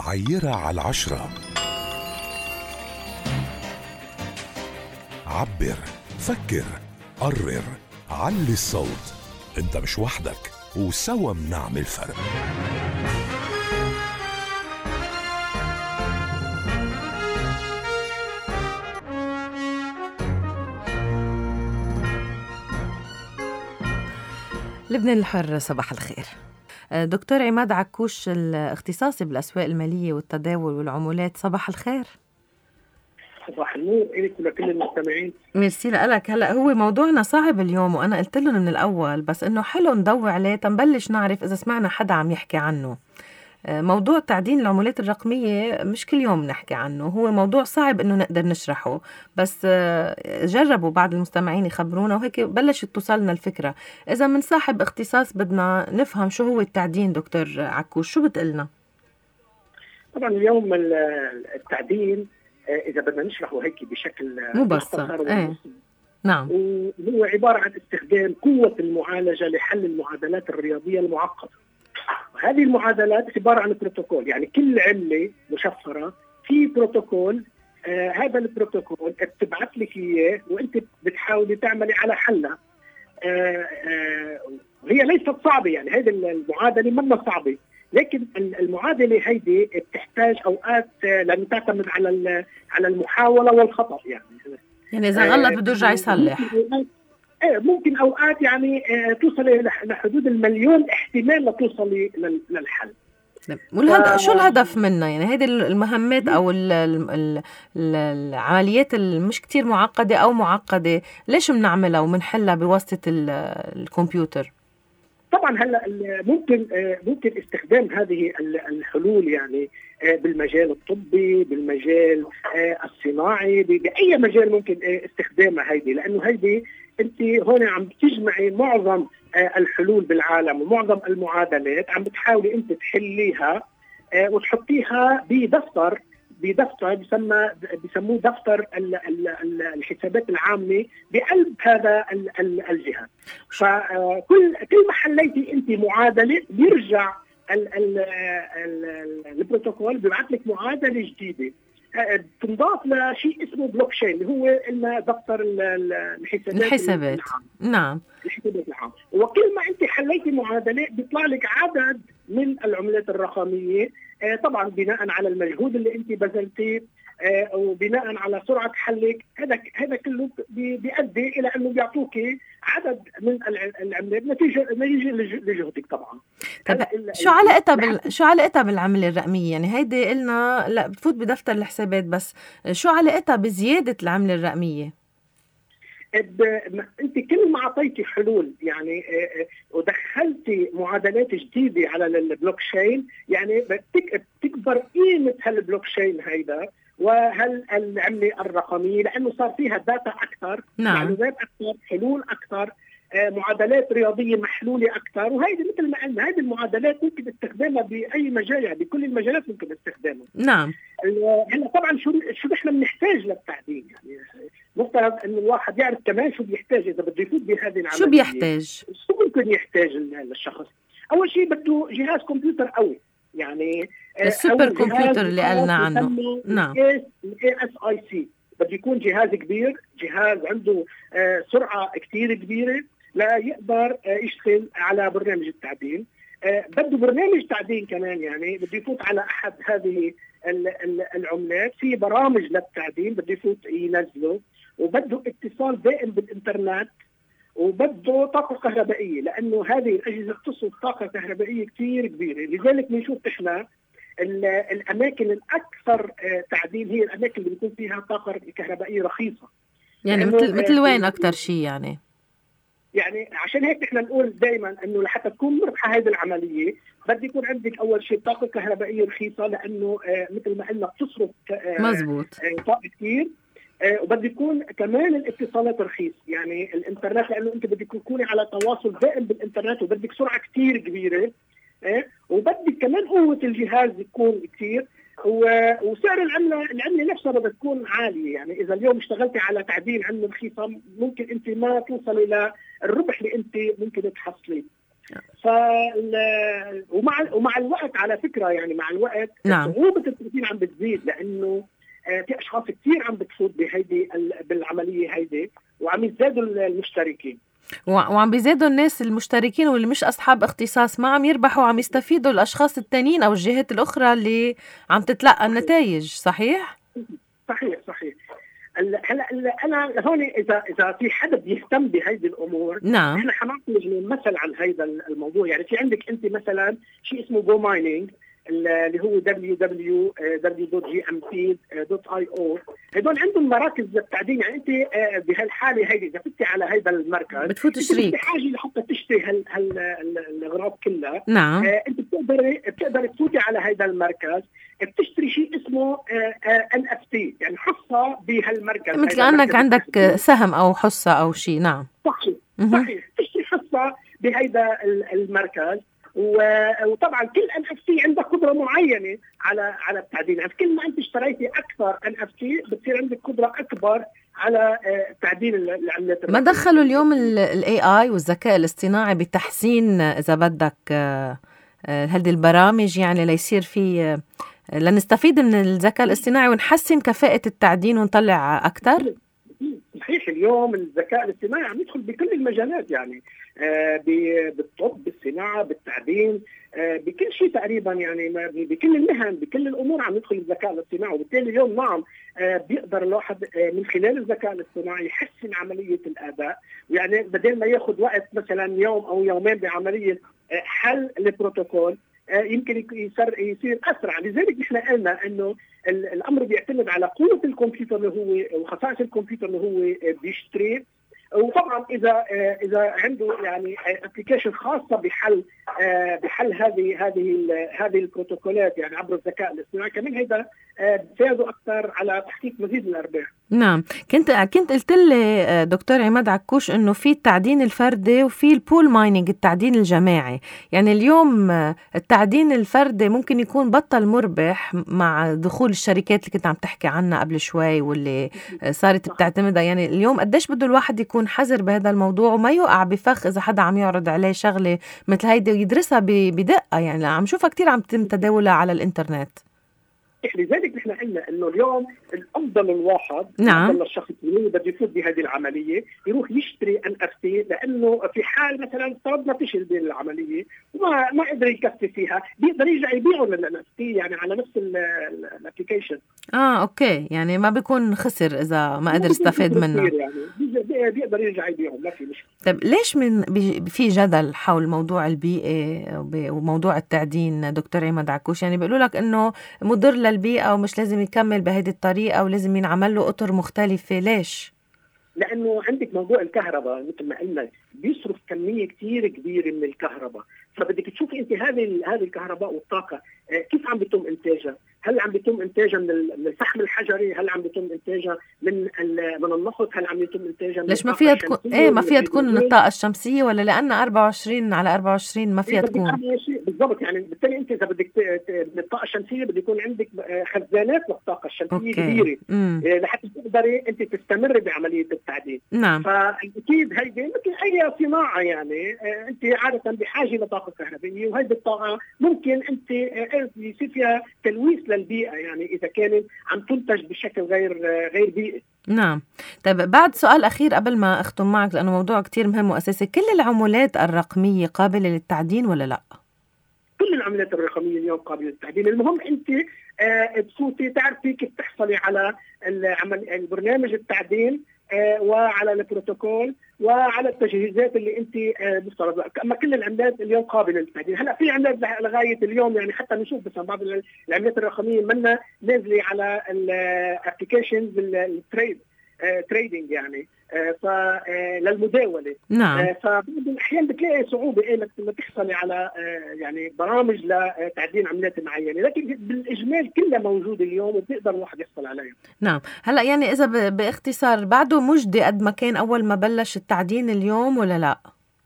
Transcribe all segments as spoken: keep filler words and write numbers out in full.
عيرة على العشرة. عبر، فكر، قرر، علي الصوت. انت مش وحدك، وسوا بنعمل فرق. لبنان الحر، صباح الخير. دكتور عماد عكوش، الاختصاصي بالأسواق المالية والتداول والعمولات، صباح الخير. صباح النور إليك ولكل المستمعين. ميرسي لك. هلأ هو موضوعنا صعب اليوم، وأنا قلت لهم من الأول بس إنه حلو نضوي عليه تنبلش نعرف إذا سمعنا حدا عم يحكي عنه. موضوع تعدين العملات الرقمية مش كل يوم نحكي عنه، هو موضوع صعب إنه نقدر نشرحه، بس جربوا بعض المستمعين يخبرونا وهيك بلشت توصلنا الفكرة. إذا من صاحب اختصاص بدنا نفهم شو هو التعدين، دكتور عكوش شو بتقلنا؟ طبعا اليوم التعدين إذا بدنا نشرحه هيك بشكل مبسط، ايه نعم، هو عبارة عن استخدام قوة المعالجة لحل المعادلات الرياضية المعقدة. هذه المعادلات عبارة عن بروتوكول، يعني كل عملة مشفرة في بروتوكول. آه هذا البروتوكول بتبعث لك إياه وأنت بتحاولي تعملي على حلها. آه آه هي ليست صعبة، يعني هذه المعادلة منا صعبة، لكن المعادلة هيدي بتحتاج أوقات لأن تعتمد على على المحاولة والخطأ. يعني يعني إذا غلط بده يرجع يصلح. ممكن أوقات يعني توصلي لحدود المليون احتمال لتوصلي للحل. والهدف ف... شو الهدف منها؟ يعني هذه المهمات أو ال ال ال العمليات المش كتير معقدة أو معقدة، ليش بنعملها وبنحلها بواسطة الكمبيوتر؟ طبعا هلا ممكن ممكن استخدام هذه الحلول يعني بالمجال الطبي، بالمجال الصناعي، باي مجال ممكن استخدامها هيدي، لانه هيدي انت هون عم تجمعي معظم الحلول بالعالم ومعظم المعادلات، عم بتحاولي انت تحليها وتحطيها بدفتر بدفتر بيسمى بيسموه دفتر الحسابات العامة بقلب هذا الجهاز. فكل كل ما حليتي انت معادلة بيرجع البروتوكول بيبعث لك معادلة جديدة تنضاف لشيء اسمه بلوك تشين، اللي هو إلنا دفتر الحسابات الحسابات. نعم، الحسابات العامة. وكل ما انت حليتي معادلة بيطلع لك عدد من العملات الرقمية، آه طبعا بناء على المجهود اللي انت بذلتيه آه وبناء على سرعه حلك. هذا هذا كله بيؤدي الى انه بيعطوك عدد من العملات نتيجه نتيجه لجهدك طبعا. طب شو علاقتها بال شو علاقتها بالعمله الرقميه؟ يعني هيدي قلنا لا بتفوت بدفتر الحسابات، بس شو علاقتها بزياده العمله الرقميه؟ انت كل ما اعطيتي حلول يعني ودخلتي معادلات جديده على البلوك تشين، يعني بتكبر قيمه هالبلوك تشين هيدا وهل العمله الرقميه، لانه صار فيها داتا اكثر، نعم. معلومات اكثر، حلول اكثر، معادلات رياضيه محلوله اكثر. وهيدي مثل ما قلنا هذه المعادلات ممكن استخدامها باي مجال، يعني بكل المجالات ممكن استخدامها. نعم. هلا طبعا شو شو نحن بنحتاج للتعدين، يعني مفترض انه الواحد يعرف كمان شو بيحتاج اذا بده يفوت بهذه العمليه. شو بيحتاج؟ شو ممكن يحتاج للشخص؟ اول شيء بده جهاز كمبيوتر قوي، يعني السوبر كمبيوتر اللي قلنا عنه. نعم، الاي اس اي سي بده يكون جهاز كبير، جهاز عنده آه سرعه كثير كبيره لا يقدر آه يشتغل على برنامج التعدين. آه بده برنامج تعدين كمان، يعني بده يفوت على احد هذه العملات. في برامج للتعدين بده يفوت ينزله، وبده اتصال دائم بالانترنت، وبده طاقه كهربائيه، لانه هذه الاجهزه بتصرف طاقه كهربائيه كثير كبيره. لذلك بنشوف احنا الاماكن الاكثر تعدين هي الاماكن اللي بيكون فيها طاقه كهربائيه رخيصه. يعني مثل مثل وين اكثر شيء؟ يعني يعني عشان هيك نحن نقول دائما انه لحتى تكون مربحه هذه العمليه بده يكون عندك اول شيء طاقه كهربائيه رخيصه، لانه آه مثل ما قلنا بتصرف آه مزبوط آه طاقه كثير. آه وبده يكون كمان الاتصالات رخيص، يعني الانترنت، لانه انت بدك تكوني على تواصل دائم بالانترنت وبدك سرعه كثير كبيره. آه وبدك كمان قوه الجهاز تكون كثير، وسعر العمله العمله نفسها بدها تكون عاليه. يعني اذا اليوم اشتغلتي على تعدين عمله رخيصه ممكن انت ما توصلي للربح اللي انت ممكن تحصليه. ف ومع ومع الوقت على فكره يعني مع الوقت نعم. صعوبه التسجيل عم بتزيد، لانه في اشخاص كثير عم بتفوت بهيدي بالعمليه هيدي، وعم يزدادوا المشتركين وعم بيزيدوا الناس المشتركين واللي مش أصحاب اختصاص، ما عم يربحوا، عم يستفيدوا الأشخاص التانيين أو الجهات الأخرى اللي عم تتلقى النتائج. صحيح؟ صحيح صحيح. هلا انا هون اذا اذا في حدا بيهتم بهيدي الامور، نعم، احنا حنعطي مثل عن هذا الموضوع. يعني في عندك انت مثلا شيء اسمه جو مايننج اللي هو دبليو دبليو دبليو دوت جي ام بي دوت اي او. هدول عندهم مراكز للتعدين. يعني انت بهالحاله هيدي اذا فتي على هذا المركز بتفوت شريك بحاجه لحتى تشتري هال هالاغراض كلها. نعم. انت بتقدري بتقدري تفوتي على هذا المركز، بتشتري شيء اسمه ان اف تي، يعني حصه بهالمركز، مثل كأنك عندك سهم او حصه او شيء. نعم صحيح صحيح. تشتري حصه بهذا المركز، وطبعا كل ان اف تي عندها قدره معينه على على التعدين. يعني كل ما انت اشتريتي اكثر ان اف تي بتصير عندك قدره اكبر على تعديل العملات. ما دخلوا اليوم الاي اي والذكاء الاصطناعي بتحسين اذا بدك هذه البرامج، يعني ليصير في لنستفيد من الذكاء الاصطناعي ونحسن كفاءة التعدين ونطلع أكثر؟ صحيح. اليوم الذكاء الاصطناعي عم يدخل بكل المجالات، يعني آه بالطب، بالصناعة، بالتعدين، آه بكل شيء تقريبا، يعني بكل المهن، بكل الأمور عم يدخل الذكاء الاصطناعي. وبالتالي اليوم نعم آه بيقدر الواحد آه من خلال الذكاء الاصطناعي يحسن عملية الأداء. يعني بدل ما ياخذ وقت مثلا يوم أو يومين بعملية آه حل البروتوكول، يمكن يصير يصير اسرع. لذلك نحن قلنا انه الامر بيعتمد على قوه الكمبيوتر اللي هو وخصائص الكمبيوتر اللي هو بيشتري. وطبعا اذا اذا عنده يعني ابلكيشن خاصه بحل بحل هذه هذه هذه البروتوكولات يعني عبر الذكاء الاصطناعي، كمان هذا بيساعده اكثر على تحقيق مزيد من الارباح. نعم. كنت كنت قلت لي دكتور عماد عكوش انه في التعدين الفردي وفي البول مايننج التعدين الجماعي. يعني اليوم التعدين الفردي ممكن يكون بطل مربح مع دخول الشركات اللي كنت عم تحكي عنها قبل شوي واللي صارت بتعتمدها. يعني اليوم قديش بده الواحد يكون حذر بهذا الموضوع وما يوقع بفخ اذا حدا عم يعرض عليه شغله مثل هيدي ويدرسها بدقه. يعني عم شوفها كتير عم تتم تداولها على الانترنت. لذلك نحن قلنا انه اليوم الافضل الواحد، نعم، الافضل الشخص اللي بده يفوت بهذه العمليه يروح يشتري ان اف تي، لانه في حال مثلا افترضنا فشل بالعمليه وما ما قدر يكفي فيها بيقدر يرجع يبيعه للان اف تي يعني على نفس الابلكيشن. اه اوكي، يعني ما بيكون خسر اذا ما قدر يستفيد منه، يعني بيقدر يرجع يبيعه، ما في مشكله. طيب ليش من في جدل حول موضوع البيئه وموضوع التعدين دكتور عماد عكوش؟ يعني بيقولوا لك انه مضر للبيئه ومش لازم يكمل بهذه الطريقه ولازم ينعمل له اطر مختلفه. ليش؟ لانه عندك موضوع الكهرباء مثل ما قلنا بيصرف كميه كثير كبيره من الكهرباء، فبدك تشوفي انت هذه هذه الكهرباء والطاقه كيف عم بيتم انتاجها. هل عم بيتم انتاجها من الفحم الحجري؟ هل عم بيتم انتاجها من من النفط؟ هل عم يتم انتاجها من ليش ما فيها تكون ايه ما فيها تكون من الطاقه الشمسيه؟ ولا لان أربعة وعشرين على أربعة وعشرين ما فيها تكون بالضبط؟ يعني بالتالي انت اذا بدك من الطاقه الشمسيه بده يكون عندك خزانات للطاقه الشمسيه كبيره لحتى تقدري انت تستمري بعمليه التعدين. نعم. فاكيد هيدي مثل اي صناعه، يعني انت عاده بحاجه لطاقه كهربائيه، وهذه الطاقه ممكن انت يصير فيها تلويث للبيئه، يعني اذا كانت عم تنتج بشكل غير غير بيئي. نعم. طيب بعد سؤال اخير قبل ما اختم معك لانه موضوع كتير مهم واساسي، كل العملات الرقميه قابله للتعدين ولا لا؟ كل العملات الرقميه اليوم قابله للتعدين. المهم انت آه تفوتي تعرفي كيف تحصلي على العمل البرنامج التعدين آه وعلى البروتوكول وعلى التجهيزات اللي انت آه مفترض. اما كل العملات اليوم قابله للتعدين. هلا في عملات لغايه اليوم يعني حتى نشوف بس بعض العملات الرقميه منا نازله على الابلكيشنز التريد تريدنج يعني فللمداولة. نعم. فبعض الأحيان بتلاقي صعوبة إيه لما تحصلي على يعني برامج لتعدين عملات معينة، لكن بالإجمال كلها موجودة اليوم وبيقدر الواحد يحصل عليها. نعم. هلأ يعني إذا باختصار بعده مجدي قد ما كان أول ما بلش التعدين اليوم ولا لا؟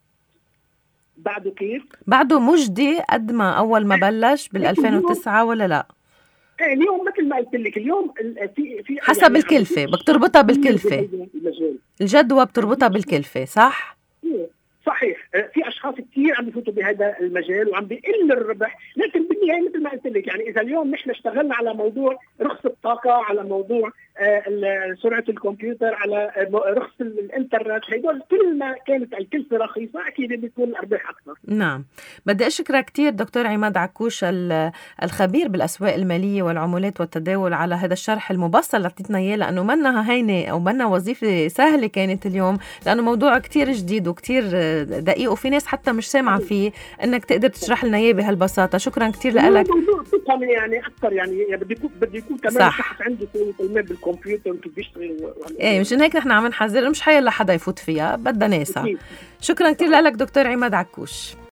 بعده كيف؟ بعده مجدي قد ما أول ما بلش بالألفين وتسعة ولا لا؟ اليوم مثل ما قلت لك اليوم في في حسب يعني الكلفة بتربطها بالكلفة، الجدوى بتربطها بالكلفة صح؟ صحيح، في اشخاص كثير عم بيفوتوا بهذا المجال وعم بيقل الربح، لكن بالنهايه مثل ما قلت لك يعني اذا اليوم نحن اشتغلنا على موضوع رخص الطاقه، على موضوع سرعه الكمبيوتر، على رخص الانترنت، هدول كل ما كانت الكلفه رخيصه اكيد بيكون الارباح اكثر. نعم، بدي اشكرك كثير دكتور عماد عكوش الخبير بالاسواق الماليه والعملات والتداول على هذا الشرح المبسط اللي اعطيتنا اياه، لانه منها هينه او منها وظيفه سهله كانت اليوم، لانه موضوع كثير جديد وكثير دقيق وفي ناس حتى مش سامعه فيه، انك تقدر تشرح لنا اياه بهالبساطه. شكرا كثير لك. موضوع تقني يعني اكثر، يعني بدي يكون بدي يكون كمان شخص عنده علم بالكمبيوتر وكيف بيشتغل. ايه مشان هيك نحن عم نحذر مش حيلا حدا يفوت فيها، بدها ناس. شكرا كثير لك دكتور عماد عكوش.